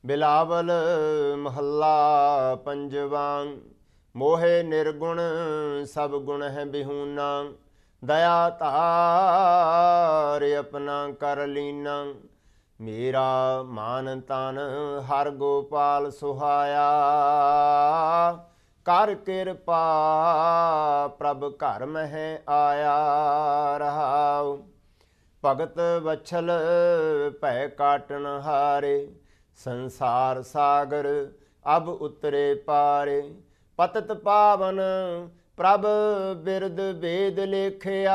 ਬਿਲਾਵਲ ਮਹੱਲਾ ਪੰਜਵਾਂ। ਮੋਹਿ ਨਿਰਗੁਣ ਸਭ ਗੁਣ ਹੈ ਬਿਹੂਨਾ, ਦਇਆ ਧਾਰ ਆਪਣਾ ਕਰ ਲੀਨਾ। ਮੇਰਾ ਮਾਨ ਤਨ ਹਰ ਗੋਪਾਲ ਸੁਹਾਇਆ, ਕਰ ਕਿਰਪਾ ਪ੍ਰਭ ਘਰ ਮਹਿ ਆਇਆ। ਰਹਾਉ ਭਗਤ ਵਛਲ ਭੈ ਕਾਟਨ ਹਾਰੇ, ਸੰਸਾਰ ਸਾਗਰ ਅਬ ਉਤਰੇ ਪਾਰੇ। ਪਤਤ ਪਾਵਨ ਪ੍ਰਭ ਬਿਰਦ ਵੇਦ ਲੇਖਿਆ,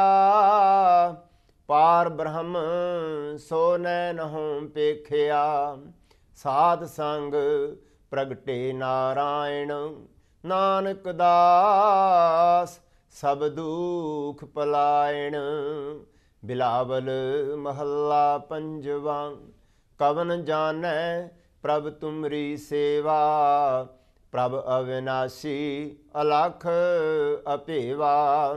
ਪਾਰ ਬ੍ਰਹਮ ਸੋ ਨੈਨਹੁ ਪੇਖਿਆ। ਸਾਧ ਸੰਗ ਪ੍ਰਗਟੇ ਨਾਰਾਇਣ, ਨਾਨਕ ਦਾਸ ਸਭ ਦੁਖ ਪਲਾਇਣ। ਬਿਲਾਵਲ ਮਹੱਲਾ ਪੰਜਵਾਂ। ਕਵਨ ਜਾਣੈ ਪ੍ਰਭ ਤੁਮਰੀ ਸੇਵਾ, ਪ੍ਰਭ ਅਵਿਨਾਸੀ ਅਲਖ ਅਭੇਵਾ।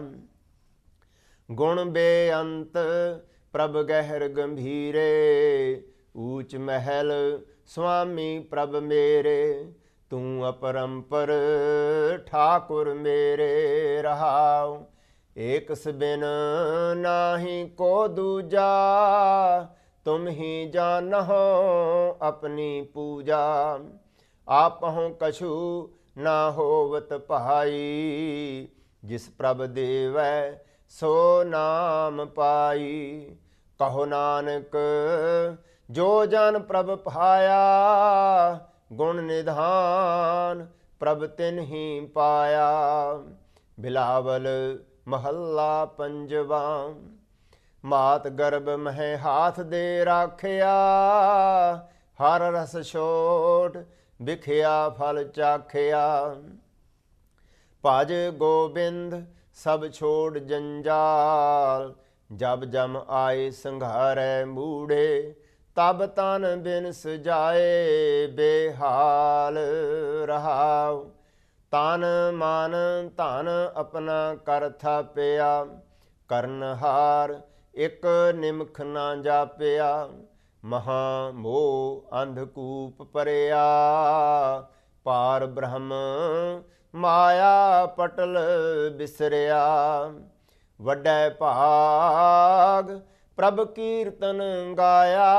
ਗੁਣ ਬੇਅੰਤ ਪ੍ਰਭ ਗਹਿਰ ਗੰਭੀਰੇ, ਊਚ ਮਹਿਲ ਸੁਆਮੀ ਪ੍ਰਭ ਮੇਰੇ। ਤੂੰ ਅਪਰੰਪਰ ਠਾਕੁਰ ਮੇਰੇ। ਰਹਾਉ ਏਕਸ ਬਿਨ ਨਾਹੀ ਕੋ ਦੂਜਾ, ਤੁਮ ਹੀ ਜਾਨਹੁ ਆਪਣੀ ਪੂਜਾ। ਆਪਹੁ ਕਛੂ ਨਾ ਹੋਵਤ ਭਾਈ, ਜਿਸ ਪ੍ਰਭ ਦੇਵੈ ਸੋ ਨਾਮ ਪਾਈ। ਕਹੋ ਨਾਨਕ ਜੋ ਜਨ ਪ੍ਰਭ ਪਾਇਆ, ਗੁਣ ਨਿਧਾਨ ਪ੍ਰਭ ਤਿਨ ਹੀ ਪਾਇਆ। ਬਿਲਾਵਲ ਮਹੱਲਾ ਪੰਜਵਾਂ। ਮਾਤ ਗਰਭ ਮਹਿ ਹਾਥ ਦੇ ਰਾਖਿਆ, ਹਰ ਰਸ ਛੋਟ ਵਿਖਿਆ ਫਲ ਚਾਖਿਆ। ਭਜ ਗੋਬਿੰਦ ਸਭ ਛੋੜ ਜੰਜਾਲ, ਜਬ ਜਮ ਆਏ ਸੰਘਾਰੈ ਮੂੜੇ। ਤਬ ਤਨ ਬਿਨ ਸਜਾਏ ਬੇਹਾਲ। ਰਹਾਉ ਤਨ ਮਨ ਧਨ ਆਪਣਾ ਕਰ ਥਾਪਿਆ, ਕਰਨਹਾਰ ਇਕ ਨਿਮਖ ਨਾ ਜਾਪਿਆ। ਮਹਾ ਮੋਹ ਅੰਧਕੂਪ ਭਰਿਆ, ਪਾਰ ਬ੍ਰਹਮ ਮਾਇਆ ਪਟਲ ਬਿਸਰਿਆ। ਵੱਡੈ ਭਾਗ ਪ੍ਰਭ ਕੀਰਤਨ ਗਾਇਆ,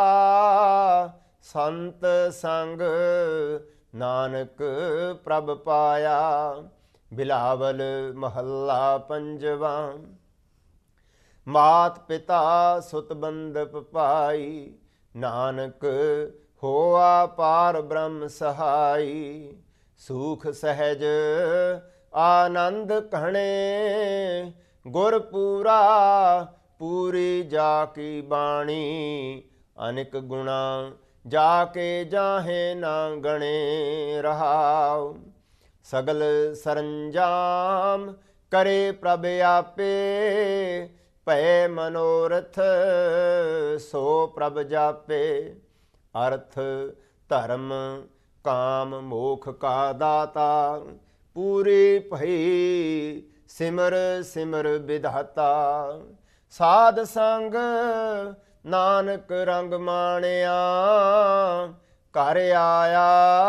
ਸੰਤ ਸੰਗ ਨਾਨਕ ਪ੍ਰਭ ਪਾਇਆ। ਬਿਲਾਵਲ ਮਹੱਲਾ ਪੰਜਵਾਂ। ਮਾਤ ਪਿਤਾ ਸੁਤ ਬੰਧਪ ਪਾਈ, ਨਾਨਕ ਹੋਆ ਪਾਰ ਬ੍ਰਹਮ ਸਹਾਈ। ਸੂਖ ਸਹਿਜ ਆਨੰਦ ਘਣੇ, ਗੁਰ ਪੂਰਾ ਪੂਰੀ ਜਾ ਕੀ ਬਾਣੀ। ਅਨਿਕ ਗੁਣਾ ਜਾ ਕੇ ਜਾਹੇ ਨਾ ਗਣੇ। ਰਹਾਉ ਸਗਲ ਸਰੰਜਾਮ ਕਰੇ ਪ੍ਰਭ ਆਪੇ, ਭੈ ਮਨੋਰਥ ਸੋ ਪ੍ਰਭ ਜਾਪੇ। ਅਰਥ ਧਰਮ ਕਾਮ ਮੋਖ ਕਾ ਦਾਤਾ, ਪੂਰੀ ਭਈ ਸਿਮਰ ਸਿਮਰ ਵਿਧਾਤਾ। ਸਾਧ ਸੰਗ ਨਾਨਕ ਰੰਗ ਮਾਣਿਆ, ਘਰ ਆਇਆ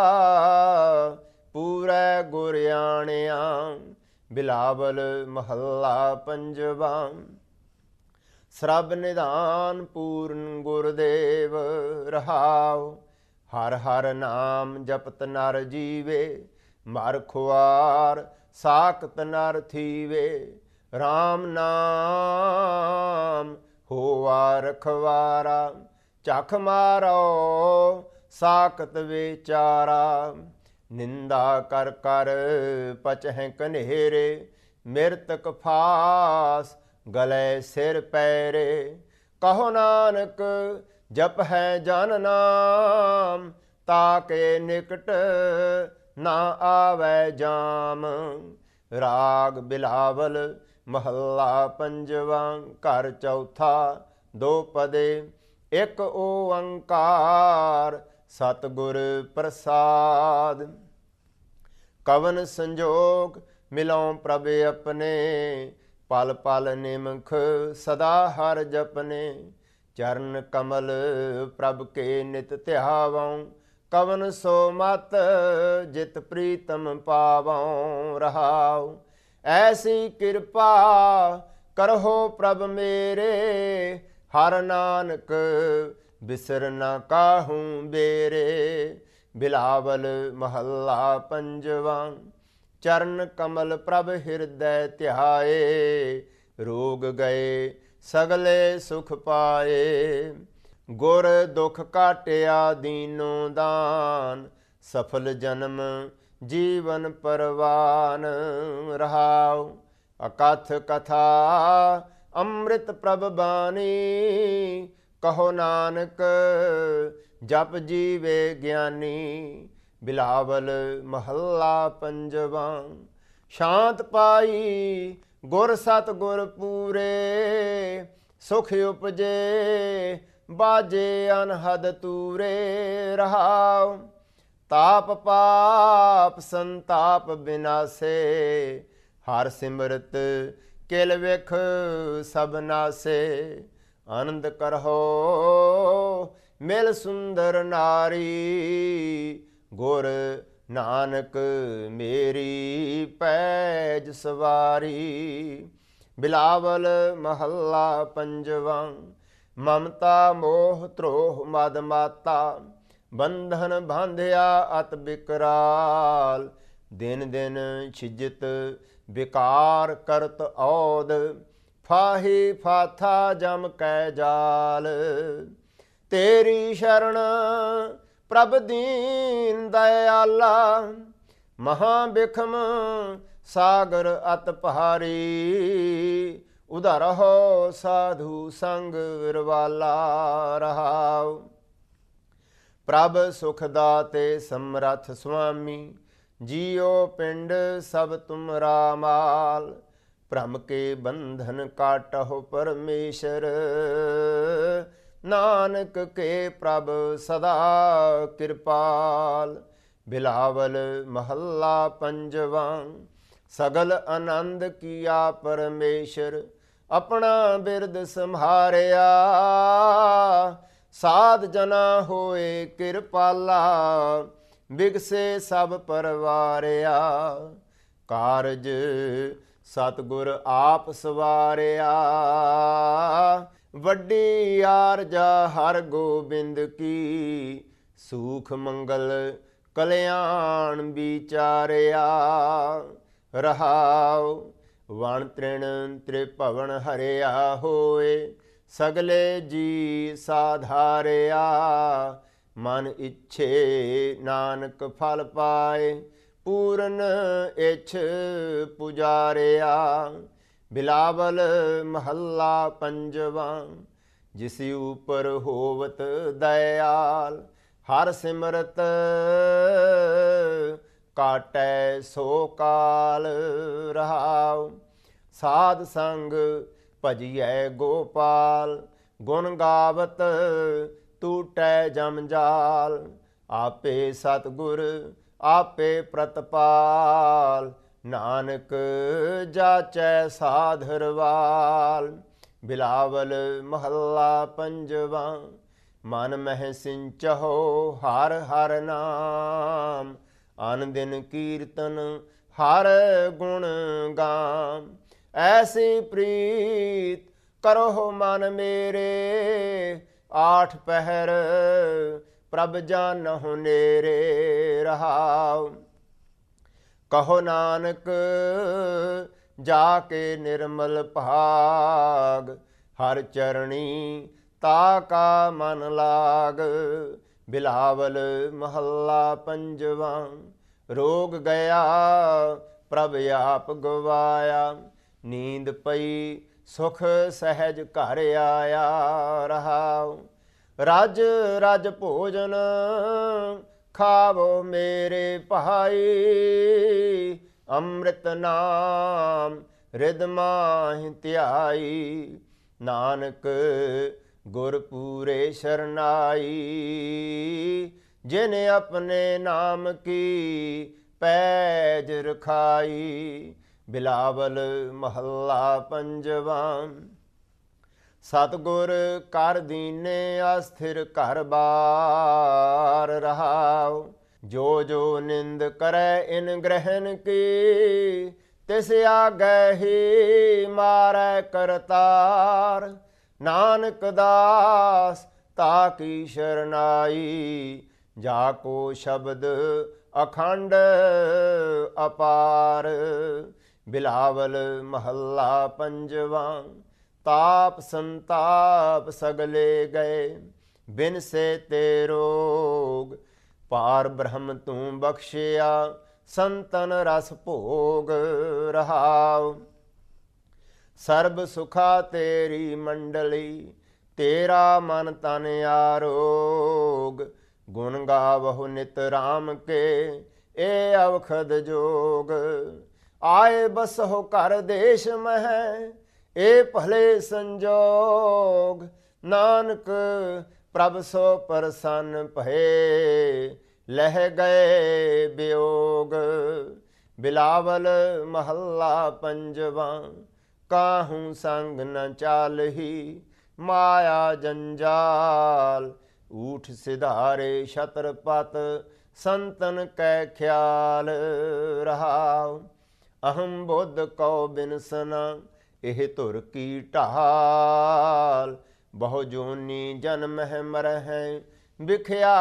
ਪੂਰੈ ਗੁਰ ਆਣਿਆ। ਬਿਲਾਵਲ ਮਹੱਲਾ ਪੰਜਵਾਂ। ਸਰਬ ਨਿਧਾਨ ਪੂਰਨ ਗੁਰਦੇਵ। ਰਹਾਉ ਹਰ ਹਰ ਨਾਮ ਜਪਤ ਨਰ ਜੀਵੇ, ਮਰ ਖੁਆਰ ਸਾਖਤ ਨਰ ਥੀਵੇ। RAM ਨਾਮ ਹੋਵਾ ਰਖਵਾਰਾ, ਝਖ ਮਾਰੋ ਸਾਖਤ ਵਿਚਾਰਾ। ਨਿੰਦਾ ਕਰ ਕਰ ਪਚਹਿ ਕਨੇਰੇ, ਮਿਰਤਕ ਫਾਸ ਗਲੇ ਸਿਰ ਪੈਰੇ। ਕਹੋ ਨਾਨਕ ਜਪ ਹੈ ਜਨ ਨਾਮ, ਤਾਕੇ ਨਿਕਟ ਨਾ ਆਵੈ ਜਾਮ। ਰਾਗ ਬਿਲਾਵਲ ਮਹੱਲਾ ਪੰਜਵਾਂ। ਘਰ ਚੌਥਾ ਦੋ ਪਦੇ, ਇੱਕ ਓੰਕਾਰ ਸਤਿਗੁਰ ਪ੍ਰਸਾਦ। ਕਵਨ ਸੰਜੋਗ ਮਿਲਉ ਪ੍ਰਭ ਆਪਣੇ, ਪਲ ਪਲ ਨਿਮਖ ਸਦਾ ਹਰ ਜਪਨੇ। ਚਰਨ ਕਮਲ ਪ੍ਰਭ ਕੇ ਨਿਤ ਧਿਆਵਉ, ਕਵਨ ਸੋ ਮਤ ਜਿਤ ਪ੍ਰੀਤਮ ਪਾਵਉ ਰਹਾਉ। ਐਸੀ ਕਿਰਪਾ ਕਰਹੁ ਪ੍ਰਭ ਮੇਰੇ, ਹਰ ਨਾਨਕ ਬਿਸਰ ਨਾ ਕਾਹੂ ਬੇਰੇ। ਬਿਲਾਵਲ ਮਹੱਲਾ ਪੰਜਵਾ। ਚਰਨ ਕਮਲ ਪ੍ਰਭ ਹਿਰਦੈ ਧਿਆਏ, ਰੋਗ ਗਏ ਸਗਲੇ ਸੁਖ ਪਾਏ। ਗੁਰ ਦੁਖ ਕਾਟਿਆ ਦੀਨੋ ਦਾਨ, ਸਫਲ ਜਨਮ ਜੀਵਨ ਪਰਵਾਨ ਰਹਾਉ। ਅਕਥ ਕਥਾ ਅੰਮ੍ਰਿਤ ਪ੍ਰਭ ਬਾਣੀ, ਕਹੋ ਨਾਨਕ ਜਪ ਜੀਵੇ ਗਿਆਨੀ। ਬਿਲਾਵਲ ਮਹੱਲਾ ਪੰਜਵਾ। ਸ਼ਾਂਤ ਪਾਈ ਗੁਰ ਸਤ ਗੁਰ ਪੂਰੇ, ਸੁਖ ਉਪਜੇ ਬਾਜੇ ਅਨਹਦ ਤੂਰੇ ਰਹਾਉ। ਤਾਪ ਪਾਪ ਸੰਤਾਪ ਬਿਨਾਸੇ, ਹਰ ਸਿਮਰਤ ਕਿਲ ਵਿਖ ਸਭ ਨਾਸੇ। ਆਨੰਦ ਕਰਹੁ ਮਿਲ ਸੁੰਦਰ ਨਾਰੀ, ਗੁਰ ਨਾਨਕ ਮੇਰੀ ਪੈਜ ਸਵਾਰੀ। ਬਿਲਾਵਲ ਮਹੱਲਾ ਪੰਜਵਾ। ਮਮਤਾ ਮੋਹ ਧਰੋਹ ਮਦ ਮਾਤਾ, ਬੰਧਨ ਬਾਂਧਿਆ ਅਤ ਬਿਕਰਾਲ। ਦਿਨ ਦਿਨ ਛਿਜਤ ਵਿਕਾਰ ਕਰਤ ਔਦ, ਫਾਹੀ ਫਾਥਾ ਜਮ ਕੈ ਜਾਲ। ਤੇਰੀ ਸ਼ਰਨ ਪ੍ਰਭ ਦੀਨ ਦਇਆਲਾ, ਮਹਾ ਬਿਖਮ ਸਾਗਰ ਅਤ ਭਾਰੀ। ਉਧਰਹੁ ਸਾਧੂ ਸੰਗ ਵਿਰਵਾਲਾ ਰਹਾਉ। ਪ੍ਰਭ ਸੁਖ ਦਾਤੇ ਸਮਰਥ ਸੁਆਮੀ, ਜੀਉ ਪਿੰਡ ਸਭ ਤੁਮਰਾ ਮਾਲ। ਭ੍ਰਮ ਕੇ ਬੰਧਨ ਕਾਟਹੁ ਪਰਮੇਸ਼ਰ, ਨਾਨਕ ਕੇ ਪ੍ਰਭ ਸਦਾ ਕਿਰਪਾਲ। ਬਿਲਾਵਲ ਮਹੱਲਾ ਪੰਜਵਾ। ਸਗਲ ਆਨੰਦ ਕੀਆ ਪਰਮੇਸ਼ਰ, ਆਪਣਾ ਬਿਰਦ ਸੰਭਾਰਿਆ। ਸਾਧ ਜਨਾ ਹੋਏ ਕਿਰਪਾਲਾ, ਬਿਗਸੇ ਸਭ ਪਰਵਾਰਿਆ। ਕਾਰਜ ਸਤਿਗੁਰ ਆਪ ਸਵਾਰਿਆ, ਵੱਡੀ ਆਰਜਾ ਹਰ ਗੋਬਿੰਦ ਕੀ। ਸੂਖ ਮੰਗਲ ਕਲਿਆਣ ਵਿਚਾਰਿਆ ਰਹਾਉ। ਵਣ ਤ੍ਰਿਣ ਤ੍ਰਿਭਵਨ ਹਰਿਆ ਹੋਏ, ਸਗਲੇ ਜੀ ਸਾਧਾਰਿਆ। ਮਨ ਇੱਛੇ ਨਾਨਕ ਫਲ ਪਾਏ, ਪੂਰਨ ਇੱਛ ਪੁਜਾਰਿਆ। ਬਿਲਾਵਲ ਮਹੱਲਾ ਪੰਜਵਾ। ਜਿਸ ਉਪਰ ਹੋਵਤ ਦਇਆਲ, ਹਰ ਸਿਮਰਤ ਕਾਟੈ ਸੋ ਕਾਲ ਰਹਾਉ। ਸਾਧ ਸੰਗ ਭਜੀਐ ਗੋਪਾਲ, ਗੁਣ ਗਾਵਤ ਟੂਟੈ ਜਮਜਾਲ। ਆਪੇ ਸਤਿਗੁਰ ਆਪੇ ਪ੍ਰਤਪਾਲ, ਨਾਨਕ ਜਾਚੈ ਸਾਧਰਵਾਲ। ਬਿਲਾਵਲ ਮਹੱਲਾ ਪੰਜਵਾ। ਮਨ ਮਹਿ ਸਿੰਚਹੁ ਹਰ ਹਰ ਨਾਮ, ਅਨ ਦਿਨ ਕੀਰਤਨ ਹਰ ਗੁਣ ਗਾਮ। ਐਸੀ ਪ੍ਰੀਤ ਕਰਹੁ ਮਨ ਮੇਰੇ, ਆਠ ਪਹਿਰ ਪ੍ਰਭ ਜਾਨਹੁ ਨੇਰੇ ਰਹਾਉ। ਕਹੋ ਨਾਨਕ ਜਾ ਕੇ ਨਿਰਮਲ ਭਾਗ, ਹਰ ਚਰਣੀ ਤਾ ਕਾ ਮਨ ਲਾਗ। ਬਿਲਾਵਲ ਮਹੱਲਾ ਪੰਜਵਾ। ਰੋਗ ਗਿਆ ਪ੍ਰਭ ਆਪ ਗਵਾਇਆ, ਨੀਂਦ ਪਈ ਸੁਖ ਸਹਿਜ ਘਰ ਆਇਆ ਰਹਾਉ। ਰਜ ਰਜ ਭੋਜਨ ਖਾਵੋ ਮੇਰੇ ਭਾਈ, ਅੰਮ੍ਰਿਤ ਨਾਮ ਰਿਦ ਮਾਹਿ ਧਿਆਈ। ਨਾਨਕ ਗੁਰ ਪੂਰੇ ਸ਼ਰਨਾਈ, ਜਿਨ ਆਪਣੇ ਨਾਮ ਕੀ ਪੈਜ ਰਖਾਈ। ਬਿਲਾਵਲ ਮਹੱਲਾ ਪੰਜਵਾ। ਸਤਿਗੁਰ ਕਰ ਦੀਨੇ ਅਸਥਿਰ ਘਰ ਬਾਰ ਰਹਾਉ। ਜੋ ਜੋ ਨਿੰਦ ਕਰੈ ਇਨ ਗ੍ਰਹਿਣ ਕੀ, ਤਿਸ ਆਗੈ ਹੀ ਮਾਰੈ ਕਰਤਾਰ। ਨਾਨਕ ਦਾਸ ਤਾ ਕੀ ਸ਼ਰਨਾਈ, ਜਾ ਕੋ ਸ਼ਬਦ ਅਖੰਡ ਅਪਾਰ। ਬਿਲਾਵਲ ਮਹੱਲਾ ਪੰਜਵਾਂ। ਤਾਪ ਸੰਤਾਪ ਸਗਲੇ ਗਏ, ਬਿਨ ਸੇ ਤੇ ਰੋਗ। ਪਾਰ ਬ੍ਰਹਮ ਤੂੰ ਬਖਸ਼ਿਆ, ਸੰਤਨ ਰਸ ਭੋਗ ਰਹਾਉ। ਸਰਬ ਸੁਖਾ ਤੇਰੀ ਮੰਡਲੀ, ਤੇਰਾ ਮਨ ਤਨ ਆਰੋਗ। ਗੁਣ ਗਾਵਹੁ ਨਿਤ ਰਾਮ ਕੇ, ਏ ਅਵਖਦ ਜੋਗ। ਆਏ ਬਸਹੁ ਘਰ ਦੇਸ਼ ਮਹਿ, ਏ ਭਲੇ ਸੰਜੋਗ। ਨਾਨਕ ਪ੍ਰਭ ਸੋ ਪ੍ਰਸੰਨ ਭਏ, ਲਹਿ ਗਏ ਵਿਯੋਗ। ਬਿਲਾਵਲ ਮਹੱਲਾ ਪੰਜਵਾਂ। ਕਾਹੂ ਸੰਗ ਨ ਚਾਲਹੀ, ਮਾਇਆ ਜੰਜਾਲ। ਊਠ ਸਿਧਾਰੇ ਛਤਰਪਤ, ਸੰਤਨ ਕੈ ਖਿਆਲ ਰਹਾਉ। ਅਹੰ ਬੁੱਧ ਕਉ ਬਿਨਸਨਾ, ਇਹ ਧੁਰ ਕੀ ਢਾਲ। ਬਹੁ ਜੋਨੀ ਜਨਮਹਿ ਮਰਹਿ, ਵਿਖਿਆ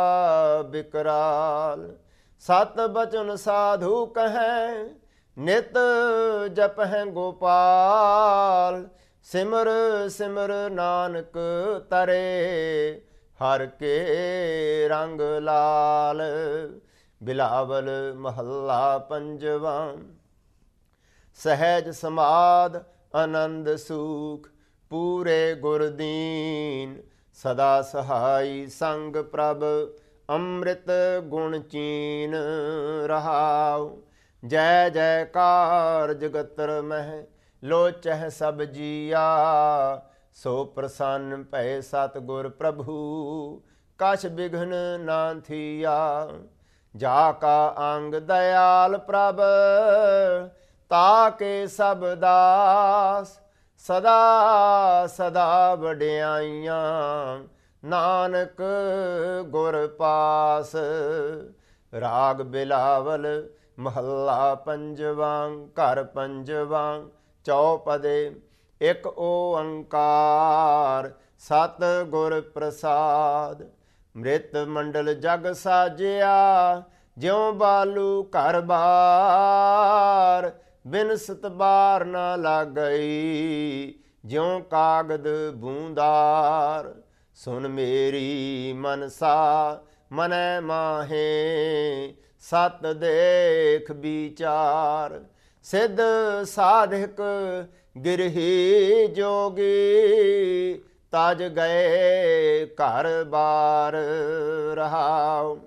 ਬਿਕਰਾਲ। ਸਤ ਬਚਨ ਸਾਧੂ ਕਹੈ, ਨਿਤ ਜਪਹਿ ਗੋਪਾਲ। ਸਿਮਰ ਸਿਮਰ ਨਾਨਕ ਤਰੇ, ਹਰ ਕੇ ਰੰਗ ਲਾਲ। ਬਿਲਾਵਲ ਮਹੱਲਾ ਪੰਜਵਾਂ। ਸਹਿਜ ਸਮਾਧ ਆਨੰਦ ਸੂਖ, ਪੂਰੇ ਗੁਰ ਦੀਨ। ਸਦਾ ਸਹਾਈ ਸੰਗ ਪ੍ਰਭ, ਅੰਮ੍ਰਿਤ ਗੁਣ ਚੀਨ ਰਹਾਉ। ਜੈ ਜੈਕਾਰ ਜਗਤਰ ਮਹਿ, ਲੋਚਹਿ ਸਭ ਜੀਆ। ਸੋ ਪ੍ਰਸੰਨ ਭਏ ਸਤਿਗੁਰ ਪ੍ਰਭੂ, ਕਛ ਬਿਘਨ ਨਾ ਥੀਆ। ਜਾ ਕਾ ਅੰਗ ਦਇਆਲ ਪ੍ਰਭ, ਤਾ ਕੇ ਸਭ ਦਾਸ। ਸਦਾ ਸਦਾ ਵਡਿਆਈਆਂ, ਨਾਨਕ ਗੁਰ ਪਾਸ। ਰਾਗ ਬਿਲਾਵਲ ਮਹੱਲਾ ਪੰਜਵਾਂ। ਘਰ ਪੰਜਵਾਂ। ਚੌਪਦੇ। ਇਕ ਓੰਕਾਰ, ਸਤ ਗੁਰ ਪ੍ਰਸਾਦ। ਮ੍ਰਿਤ ਮੰਡਲ ਜਗ ਸਾਜਿਆ, ਜਿਉ ਬਾਲੂ ਘਰ ਬਾਰ। ਬਿਨ ਸਤਬਾਰ ਨਾ ਲਾਗਈ, ਜਿਉ ਕਾਗਦ ਬੂੰਦਾਰ। ਸੁਨ ਮੇਰੀ ਮਨਸਾ ਮਨੈ ਮਾਹੇ, ਸਤ ਦੇਖ ਵਿਚਾਰ। ਸਿੱਧ ਸਾਧਕ ਗਿਰਹੀ ਜੋਗੀ, ਤਜ ਗਏ ਘਰ ਬਾਰ ਰਹਾਉ।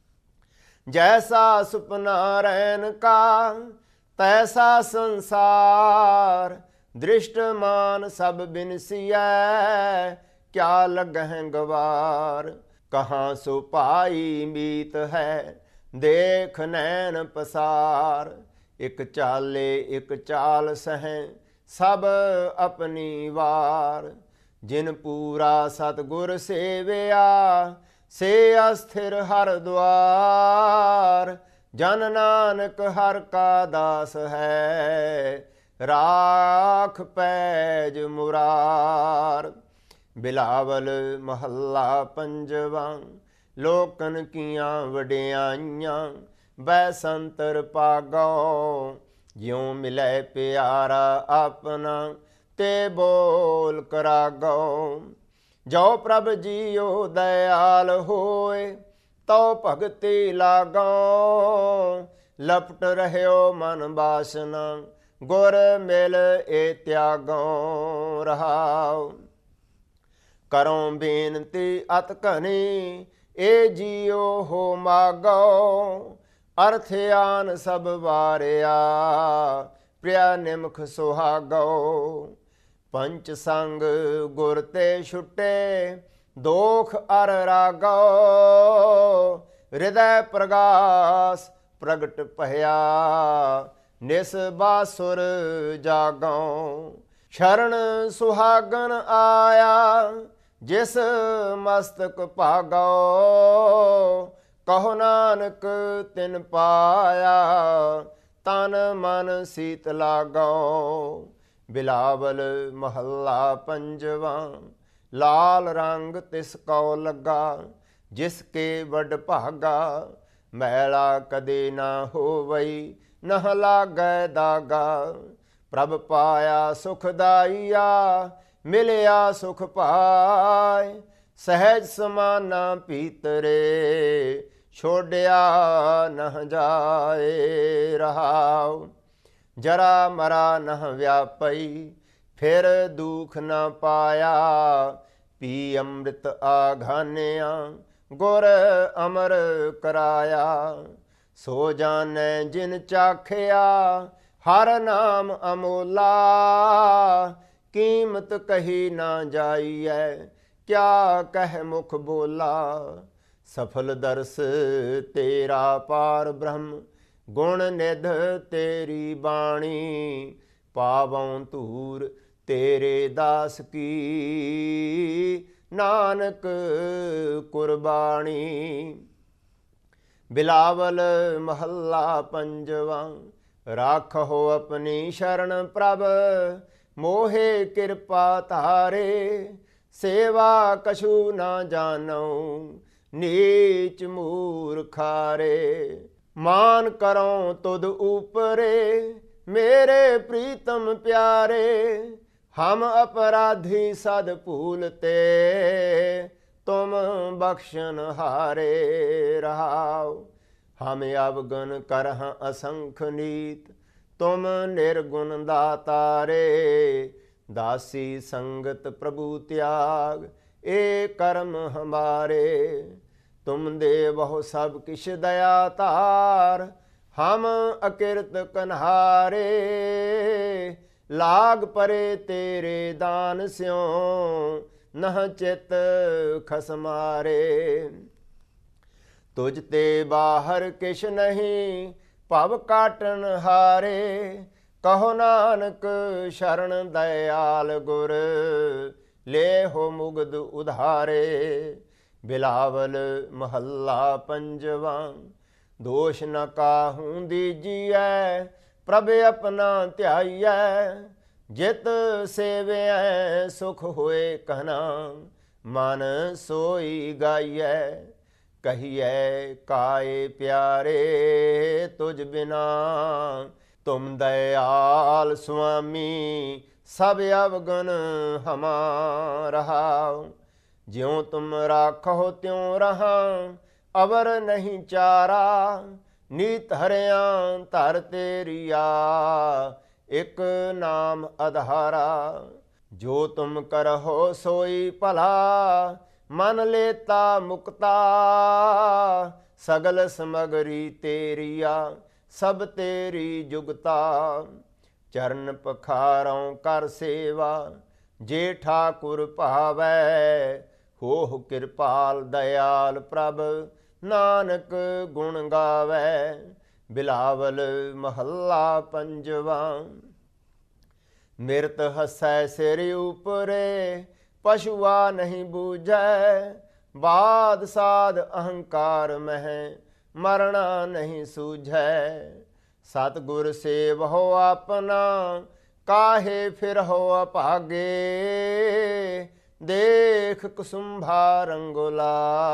ਜੈਸਾ ਸੁਪਨਾ ਰੈਨ ਕਾ, ਤੈਸਾ ਸੰਸਾਰ। ਦ੍ਰਿਸ਼ਟਮਾਨ ਸਭ ਬਿਨਸੀਐ, ਕਿਆ ਲੱਗਹਿ ਗਵਾਰ। ਕਹਾਂ ਸੋ ਪਾਈ ਮੀਤ ਹੈ, ਦੇਖ ਨੈਣ ਪਸਾਰ। ਇਕ ਚਾਲੇ ਇਕ ਚਾਲ ਸਹਿ, ਸਭ ਆਪਣੀ ਵਾਰ। ਜਿਨ ਪੂਰਾ ਸਤਿਗੁਰ ਸੇਵਿਆ, ਸੇ ਅਸਥਿਰ ਹਰ ਦੁਆਰ। ਜਨ ਨਾਨਕ ਹਰ ਕਾ ਦਾਸ ਹੈ, ਰਾਖ ਪੈਜ ਮੁਰਾਰ। ਬਿਲਾਵਲ ਮਹੱਲਾ ਪੰਜਵਾਂ। ਲੋਕਨ ਕੀਆਂ ਵਡਿਆਈਆਂ, ਬੈ ਸੰਤਰ ਭਾਗੋ। ਜਿਉ ਮਿਲੈ ਪਿਆਰਾ ਆਪਣਾ, ਤੇ ਬੋਲ ਕਰਾਗੋ। ਜੋ ਪ੍ਰਭ ਜੀਉ ਦਇਆਲ ਹੋਏ, ਤਉ ਭਗਤੀ ਲਾਗੋ। ਲਪਟ ਰਹਿਓ ਮਨ ਬਾਸਨਾ, ਗੁਰ ਮਿਲ ਏ ਤਿਆਗੋ ਰਹਾਉ। ਕਰੋ ਬੇਨਤੀ ਅਤ ਘਣੀ, ਏ ਜੀਉ ਹੋ ਮਾਗੋ। ਅਰਥ ਆਨ ਸਭ ਵਾਰਿਆ, ਪ੍ਰਿਆ ਨਿਮਖ ਸੁਹਾਗੋ। ਪੰਚ ਸੰਗ ਗੁਰ ਤੇ ਛੁਟੇ, ਦੋਖ ਅਰ ਰਾਗੋ। ਹਿਰਦੈ ਪ੍ਰਗਾਸ ਪ੍ਰਗਟ ਭਇਆ, ਨਿਸ ਬਾਸੁਰ ਜਾਗੋ। ਸ਼ਰਨ ਸੁਹਾਗਨ ਆਇਆ, ਜਿਸ ਮਸਤਕ ਭਾਗੋ, ਕਹੋ ਨਾਨਕ ਤਿਨ ਪਾਇਆ, ਤਨ ਮਨ ਸੀਤ ਲਾਗੋ। ਬਿਲਾਵਲ ਮਹੱਲਾ ਪੰਜਵਾਂ। ਲਾਲ ਰੰਗ ਤਿਸ ਕਉ ਲੱਗਾ, ਜਿਸ ਕੇ ਵਡ ਭਾਗਾ, ਮੈਲਾ ਕਦੇ ਨਾ ਹੋਵਈ, ਨਹ ਲਾਗੈ ਦਾਗਾ। ਪ੍ਰਭ ਪਾਇਆ ਸੁਖਦਾਈਆ, ਮਿਲਿਆ ਸੁਖ ਪਾਇ, ਸਹਿਜ ਸਮਾਨਾ ਭੀਤਰੇ, ਛੋੜਿਆ ਨਹ ਜਾਏ ਰਹਾਉ। ਜਰਾ ਮਰਾ ਨਹ ਵਿਆਪਈ, ਫਿਰ ਦੁਖ ਨ ਪਾਇਆ, ਪੀ ਅੰਮ੍ਰਿਤ ਆਘਾਨਿਆ, ਗੁਰ ਅਮਰ ਕਰਾਇਆ। ਸੋ ਜਾਣੈ ਜਿਨ ਚਾਖਿਆ, ਹਰ ਨਾਮ ਅਮੋਲਾ, ਕੀਮਤ ਕਹੀ ਨਾ ਜਾਈਐ, ਕਿਆ ਕਹਿ ਮੁਖ ਬੋਲਾ। ਸਫਲ ਦਰਸ ਤੇਰਾ ਪਾਰ ਬ੍ਰਹਮ, ਗੁਣ ਨਿਧ ਤੇਰੀ ਬਾਣੀ, ਪਾਵਉ ਧੂਰ ਤੇਰੇ ਦਾਸ ਕੀ, ਨਾਨਕ ਕੁਰਬਾਣੀ। ਬਿਲਾਵਲ ਮਹੱਲਾ ਪੰਜਵਾਂ। ਰਾਖੋ ਆਪਣੀ ਸ਼ਰਨ ਪ੍ਰਭ, ਮੋਹੇ ਕਿਰਪਾ ਧਾਰੇ, ਸੇਵਾ ਕਛੂ ਨਾ ਜਾਣਉ, ਨੀਚ ਮੂਰਖਾਰੇ। ਮਾਨ ਕਰਉ ਤੁਧ ਊਪਰੇ, ਮੇਰੇ ਪ੍ਰੀਤਮ ਪਿਆਰੇ, ਹਮ ਅਪਰਾਧੀ ਸਦ ਭੂਲਤੇ, ਤੁਮ ਬਖਸ਼ਨ ਹਾਰੇ ਰਹਾਉ। ਹਮ ਅਵਗੁਣ ਕਰਹ ਅਸੰਖ ਨੀਤ, ਤੁਮ ਨਿਰਗੁਣ ਦਾਤਾਰੇ। ਦਾਸੀ ਸੰਗਤ ਪ੍ਰਭੂ ਤਿਆਗ, ਏ ਕਰਮ ਹਮਾਰੇ। ਤੁਮ ਦੇ ਬਹੁ ਸਭ ਕਿਛ ਦਇਆ ਧਾਰ, ਹਮ ਅਕਿਰਤ ਕਨਹਾਰੇ। ਲਾਗ ਪਰੇ ਤੇਰੇ ਦਾਨ ਸਿਉ, ਨਹ ਚਿਤ ਖਸਮਾਰੇ। ਤੁਝ ਤੇ ਬਾਹਰ ਕਿਛ ਨਹੀਂ, ਭਵ ਕਾਟਨ ਹਾਰੇ। ਕਹੋ ਨਾਨਕ ਸ਼ਰਨ ਦਇਆਲ ਗੁਰ, ਲੇਹੋ ਮੁਗਧ ਉਧਾਰੇ। ਬਿਲਾਵਲ ਮਹੱਲਾ ਪੰਜਵਾਂ। ਦੋਸ਼ ਨ ਕਾਹੂ ਦੀਜੀਐ, ਪ੍ਰਭ ਆਪਣਾ ਧਿਆਈਐ। ਜਿਤ ਸੇਵਿਐ ਸੁਖ ਹੋਏ ਕਹਿਣਾ, ਮਨ ਸੋਈ ਗਾਈਐ। ਕਹੀਐ ਕਾਏ ਪਿਆਰੇ ਤੁਝ ਬਿਨਾ, ਤੁਮ ਦਇਆਲ ਸੁਆਮੀ, ਸਭ ਅਵਗੁਣ ਹਮਾਰਾ। ਜਿਉ ਤੁਮ ਰਾਖੋ ਤਿਉ ਰਹਾ, ਅਵਰ ਨਹੀਂ ਚਾਰਾ। ਨੀਤ ਹਰਿਆ ਧਰ ਤੇਰੀਆ, ਇਕ ਨਾਮ ਅਧਾਰਾ। ਜੋ ਤੁਮ ਕਰਹੁ ਸੋਈ ਭਲਾ, ਮਨ ਲੇਤਾ ਮੁਕਤਾ। ਸਗਲ ਸਮਗਰੀ ਤੇਰੀਆ, ਸਭ ਤੇਰੀ ਜੁਗਤਾ। ਚਰਨ ਪਖਾਰਉ ਕਰ ਸੇਵਾ, ਜੇ ਠਾਕੁਰ ਭਾਵੈ। ਹੋਹੁ ਕਿਰਪਾਲ ਦਇਆਲ ਪ੍ਰਭ, ਨਾਨਕ ਗੁਣ ਗਾਵੈ। ਬਿਲਾਵਲ ਮਹੱਲਾ ਪੰਜਵਾਂ। ਮਿਰਤ ਹਸੈ ਸਿਰ ਉਪਰੇ, ਪਸ਼ੂਆ ਨਹੀਂ ਬੂਝੈ। ਬਾਦ ਸਾਧ ਅਹੰਕਾਰ ਮਹਿ, ਮਰਣਾ ਨਹੀਂ ਸੂਝੈ। ਸਤਿਗੁਰ ਸੇਵਹੁ ਆਪਣਾ, ਕਾਹੇ ਫਿਰਹੁ ਅਭਾਗੇ। ਦੇਖ ਕੁਸੁੰਭਾ ਰੰਗੋਲਾ,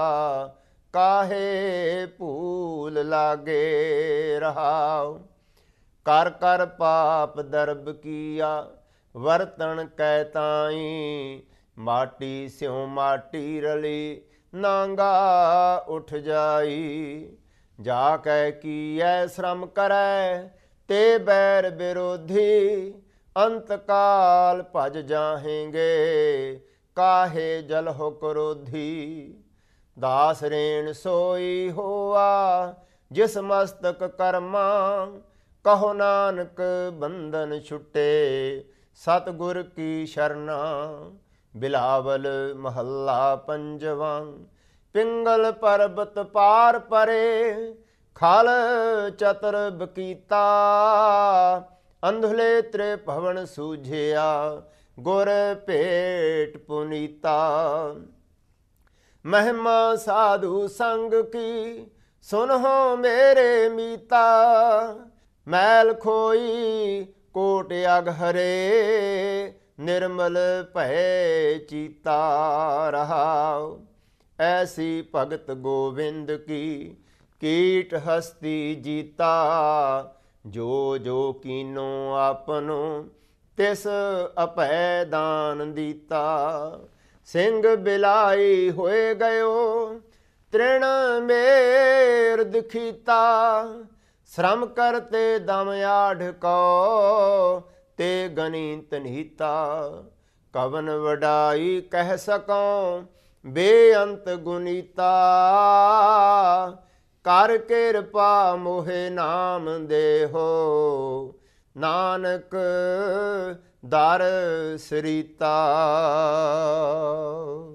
ਕਾਹੇ ਭੂਲ ਲਾਗੇ ਰਹਾਉ। ਕਰ ਕਰ ਪਾਪ ਦਰਬ ਕੀਆ, ਵਰਤਣ ਕੈ ਤਾਈ। ਮਾਟੀ ਸਿਉ ਮਾਟੀ ਰਲੀ, ਨਾਂਗਾ ਉਠ ਜਾਈ। ਜਾ ਕੈ ਕੀਐ ਸ਼ਰਮ ਕਰੈ, ਤੇ ਬੈਰ ਵਿਰੋਧੀ। ਅੰਤ ਕਾਲ ਭਜ ਜਾਹੇਂਗੇ, ਕਾਹੇ ਜਲਹੁ ਕ੍ਰੋਧੀ। ਦਾਸ ਰੇਣ ਸੋਈ ਹੋਆ, ਜਿਸ ਮਸਤਕ ਕਰਮਾ। ਕਹੋ ਨਾਨਕ ਬੰਧਨ ਛੁਟੇ, ਸਤਿਗੁਰ ਕੀ ਸ਼ਰਨਾ। ਬਿਲਾਵਲ ਮਹੱਲਾ ਪੰਜਵਾਂ। ਪਿੰਗਲ ਪਰਬਤ ਪਾਰ ਪਰੇ, ਖਲ ਚਤਰ ਬਕੀਤਾ। ਅੰਧਲੇ ਤ੍ਰਿਭਵਨ ਸੂਝਿਆ ਗੁਰ ਭੇਟ ਪੁਨੀਤਾ। ਮਹਿਮਾ ਸਾਧੂ ਸੰਗ ਕੀ ਸੁਨਹੁ ਮੇਰੇ ਮੀਤਾ। ਮੈਲ ਖੋਈ ਕੋਟ ਅਗਹਰੇ ਨਿਰਮਲ ਭੈ ਚੀਤਾ। ਰਹਾਉ ਐਸੀ ਭਗਤ ਗੋਬਿੰਦ ਕੀ ਕੀਟ ਹਸਤੀ ਜੀਤਾ। ਜੋ ਜੋ ਕੀਨੋ ਆਪਨੋ ਤਿਸ ਅਭੈ ਦਾਨ ਦੀਤਾ। ਸਿੰਘ ਬਿਲਾਈ ਹੋਏ ਗਇਓ ਤ੍ਰਿਣ ਮੇਰ ਦਿਖੀਤਾ। ਸ਼ਰਮ ਕਰਤੇ ਦਮ ਆਢ ਕੋ ਤੇ ਗਣਿਤ ਨਿਹੀਤਾ। ਕਵਨ ਵਡਾਈ ਕਹਿ ਸਕਉ ਬੇਅੰਤ ਗੁਨੀਤਾ। ਕਰ ਕਿਰਪਾ ਮੋਹਿ ਨਾਮ ਦੇਹੋ ਨਾਨਕ ਦਰ ਸਰੀਤਾ।